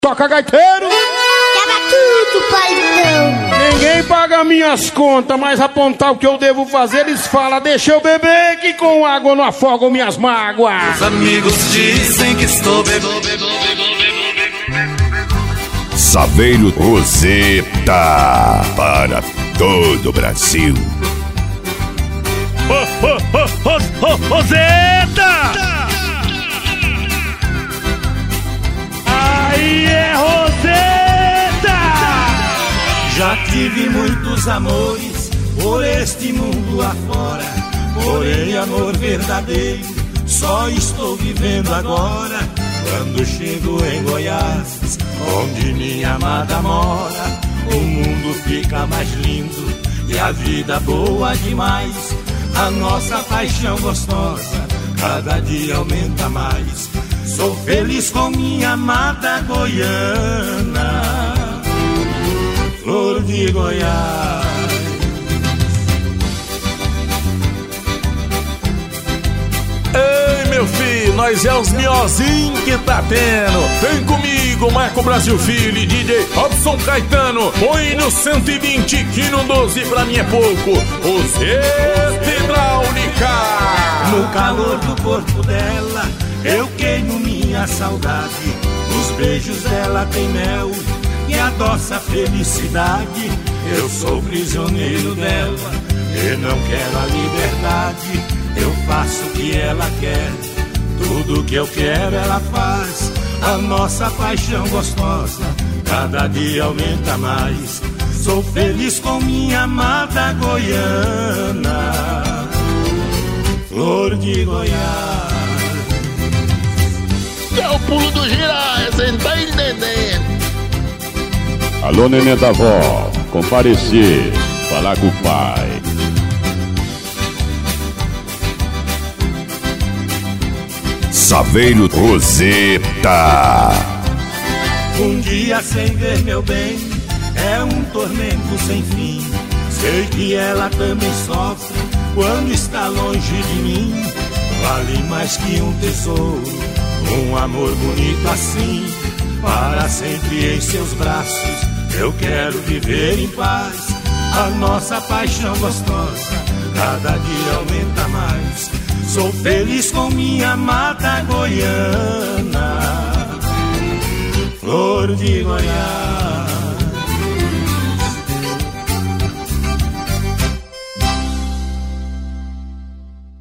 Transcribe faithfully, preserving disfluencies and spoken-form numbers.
Toca, gaiteiro! Tava tudo, paizão! Ninguém paga minhas contas, mas apontar o que eu devo fazer, eles falam, deixa eu beber, que com água não afogam minhas mágoas. Os amigos dizem que estou bebendo. Saveiro Roseta para todo o Brasil. Oh, oh, oh, oh, oh, Roseta! Aí é Roseta! Já tive muitos amores por este mundo afora, porém amor verdadeiro só estou vivendo agora. Quando chego em Goiás, onde minha amada mora, o mundo fica mais lindo e a vida boa demais. A nossa paixão gostosa cada dia aumenta mais. Sou feliz com minha amada goiana, flor de Goiás. Ei, meu filho, nós é os miozinhos que tá tendo. Vem comigo, Marco Brasil Filho e D J Robson Caetano. Põe no cento e vinte que no doze pra mim é pouco. Roseta Hidráulica. No calor do corpo dela eu queimo minha saudade. Os beijos dela tem mel e adoça a felicidade. Eu sou prisioneiro dela e não quero a liberdade. Eu faço o que ela quer, tudo que eu quero ela faz. A nossa paixão gostosa cada dia aumenta mais. Sou feliz com minha amada goiana, flor de Goiás. É o pulo do girar, você não tá entendendo. Alô, neném da avó, comparecer, falar com o pai. Saveiro Roseta. Um dia sem ver meu bem é um tormento sem fim. Sei que ela também sofre quando está longe de mim. Vale mais que um tesouro, um amor bonito assim. Para sempre em seus braços eu quero viver em paz. A nossa paixão gostosa cada dia aumenta mais. Sou feliz com minha amada goiana, flor de Goiás.